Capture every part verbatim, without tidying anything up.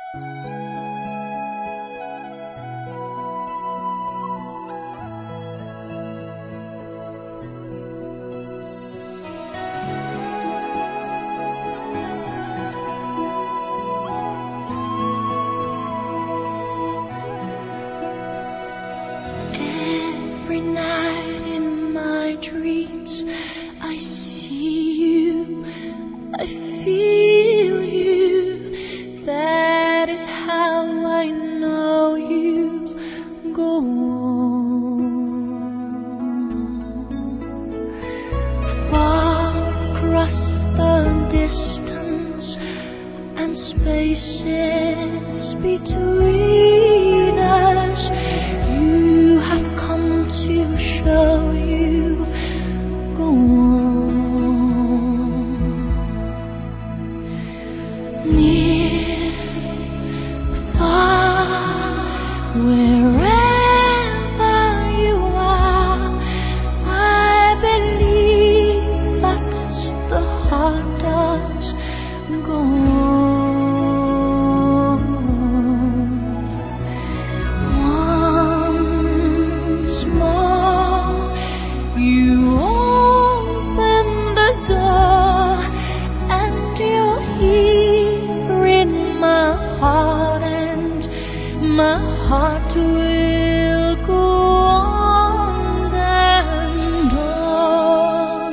Every night in my dreams, I see you, I feel you. That is how I know you. Go on. Far across the distance and spaces between us, you have come to show you. Go on. Near, far, wherever you are, I believe that's the heart does. Go on. Once more, you open the door, and you're here in my heart, and my heart will go on and on.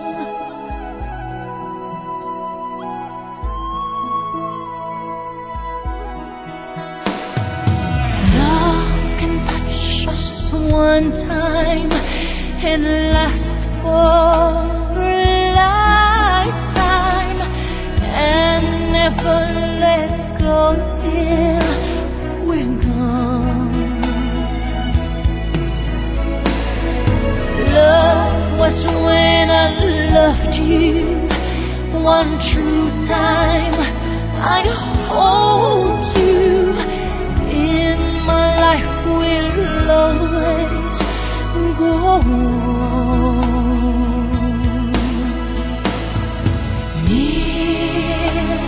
Love can touch us one time and last for a lifetime, and never let go till we're gone. Love was when I loved you one true time. I'd hold you in my life, will always go on. Near,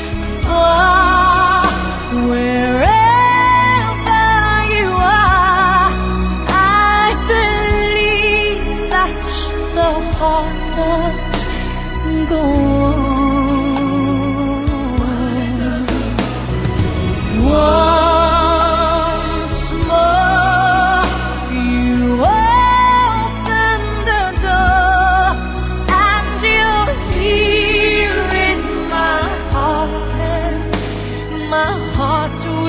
far, wherever you are, I believe that's the heart does. Go on. Once more, you open the door, and you're here in my heart, and my heart